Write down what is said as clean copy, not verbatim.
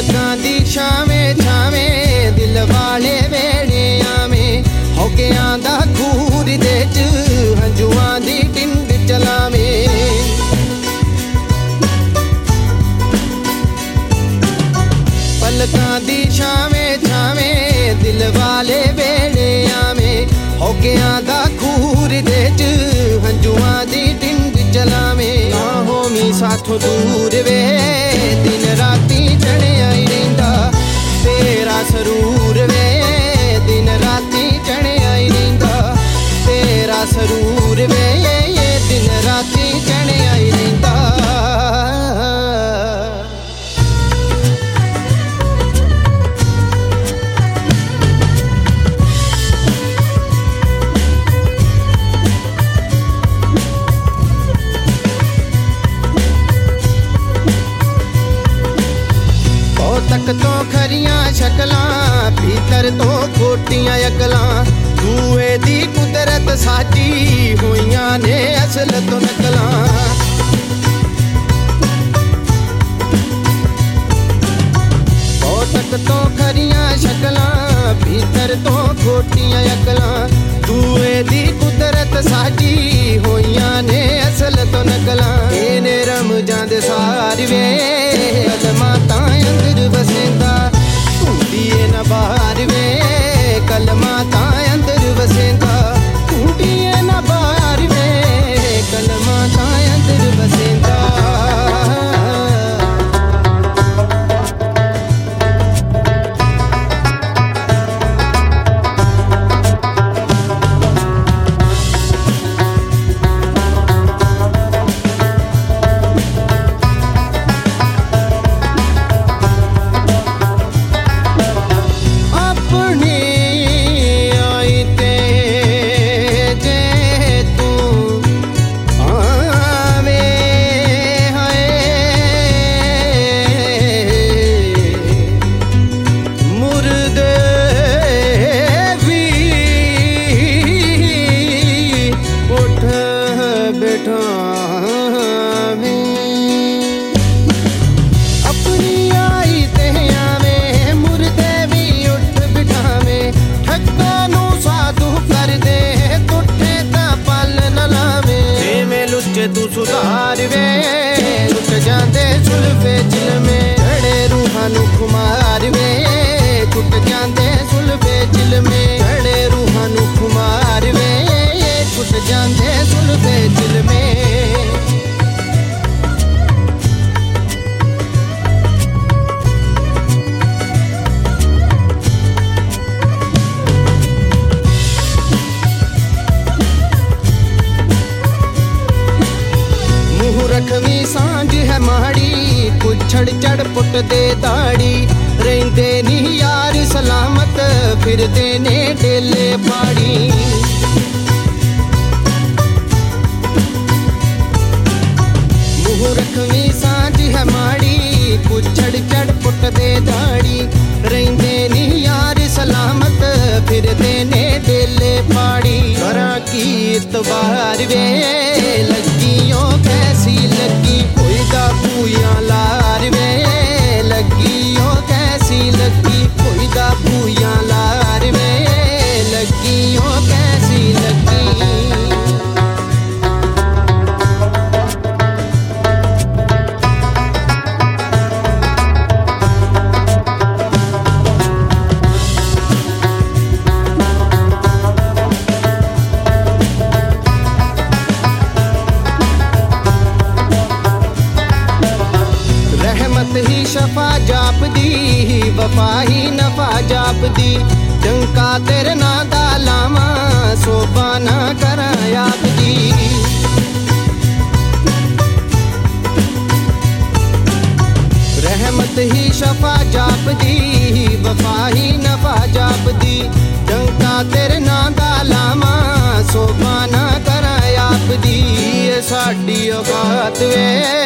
पलकां दी छावें छावें दिल वाले वेड़े आवें होके आंदा खूर दे च हंजुआं दी टिंड चलावें पलकां दी छावें छावें दिल वाले वेड़े आवें होके आंदा खूर दे च हंजुआं दी टिंड चलावें ना होमी साथों दूर वे दिन राती चढ़िया ही रहिंदा तेरा सरूर वे दिन राती चढ़िया ही रहिंदा तेरा सरूर वे दिन राती चढ़िया ही रहिंदा तक तो खरियां शकलां भीतर तो खोटियां अकलां दूए दी कुदरत साची होइयां ने असल तो नकलां तक तो खरियां शकलां भीतर तो खोटियां अकलां दूए दी कुदरत साची होइयां ने असल तो नकलां इने रमजां दे सार वे कलमा तां अंदर वसेंदा टूटिए न बाहर वे कलमा तां अंदर वसेंदा टूटिए न बाहर वे कलमा तां अंदर वसेंदा तू सुधार वे लुट जांदे सुल्फे चिल में जड़े रूहां नू खुमार वे छुट जांदे सुल्फे चिल में जड़े रूहां नू खुमार वे छुट जांदे सुल्फे चिल में रखवी सांझ है माड़ी कुछड़ चढ़ पुट दे दाड़ी रेंदे नी यार सलामत फिर देने डेले पाड़ी मुँह रखवी सांझ है माड़ी कुछड़ चढ़ पुट दे दाड़ी रेंदे नी यार सलामत फिर देने डेले पाड़ी करा की इतबार वे लगियों कैसी लगी कोई दा पूया लार वे लगियों कैसी लगी कोई दा पूया लार वे लगियों कैसी लगी ही शफा जाप दी वफा ही नफा जाप दी डंका तेरे ना दा लामा सोबा ना करा आप दी रहमत ही शफा जाप दी वफा ही नफा जाप दी डंका तेरे ना दा लामा सोबा ना करा आप दी साडी औकात वे